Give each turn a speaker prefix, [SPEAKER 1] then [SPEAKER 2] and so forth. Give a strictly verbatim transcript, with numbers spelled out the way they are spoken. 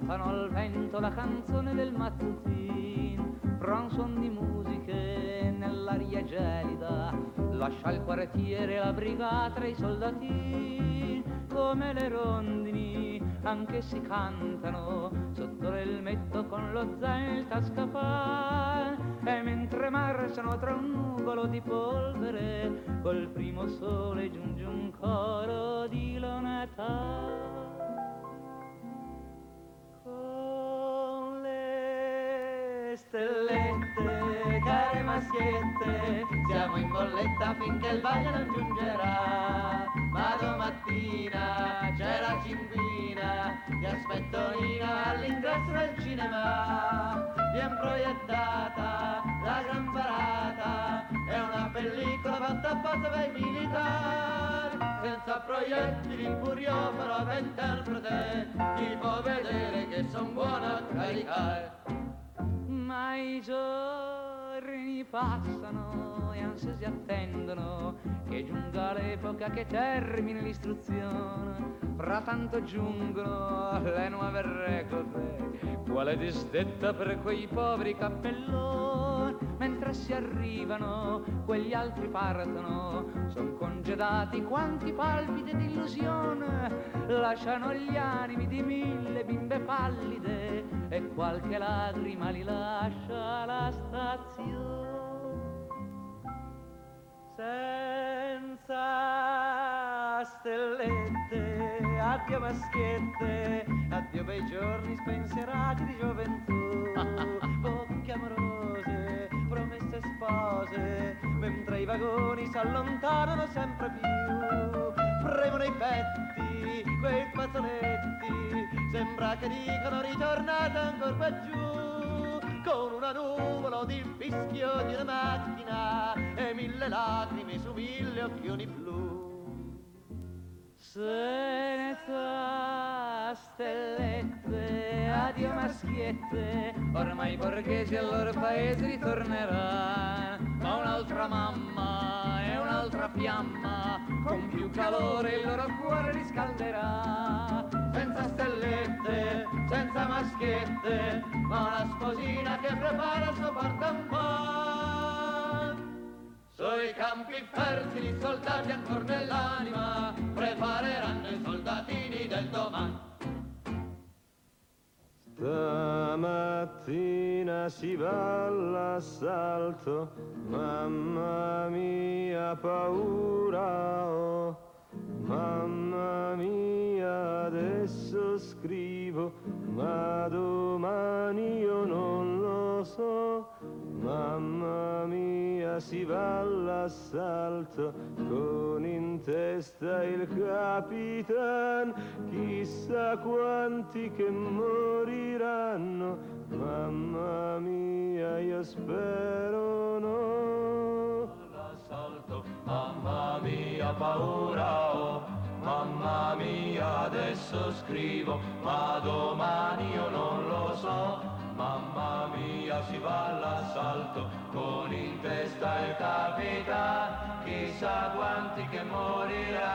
[SPEAKER 1] cantano al vento la canzone del mattutin, fra un suon di musiche nell'aria gelida, lascia il quartiere la brigata tra i soldati, come le rondini anche si cantano sotto l'elmetto con lo zaino il tascapà, e mentre marciano tra un nuvolo di polvere col primo sole giunge un coro di lonatà. Con le stellette, care maschiette, siamo in bolletta finché il bagno non giungerà, ma domattina c'è la cinquina, ti aspetto Nina all'ingresso del cinema, vien proiettata la gran parata, è una pellicola fatta apposta per i militari, senza proiettili il furio però da interprete, ti può vedere che son buono a caricare. Ma i giorni passano e ansiosi attendono che giunga l'epoca che termini l'istruzione. Frattanto giungono le nuove regole, quale disdetta per quei poveri cappelloni. Mentre si arrivano, quegli altri partono, son congedati quanti palpiti d'illusione. Lasciano gli animi di mille bimbe pallide e qualche lagrima li lascia la stazione. Senza stellette, addio maschiette, addio bei giorni spensierati di gioventù. Bocche amorose, promesse spose, mentre i vagoni si allontanano sempre più. Premono i petti, quei fazzoletti, sembra che dicono ritornate ancora qua giù. Con una nuvola di fischio di una macchina e mille lacrime su mille occhioni blu. Senza stellette, addio maschiette, ormai i borghesi al loro paese ritorneranno, ma un'altra mamma e un'altra fiamma con più calore il loro cuore riscalderà. Senza stellette, senza maschiette, ma una sposina che prepara il suo portampone. Sui campi fertili i soldati ancora nell'anima prepareranno i soldatini del domani.
[SPEAKER 2] Stamattina si va all'assalto, mamma mia paura ho, mamma mia adesso scrivo, ma domani io non lo so. Mamma mia si va all'assalto, con in testa il capitan, chissà quanti che moriranno, mamma mia io spero no.
[SPEAKER 3] All'assalto, mamma mia paura ho, mamma mia adesso scrivo, ma domani io non lo so. Mamma mia si va all'assalto, con in testa il capitan, chissà quanti che moriranno.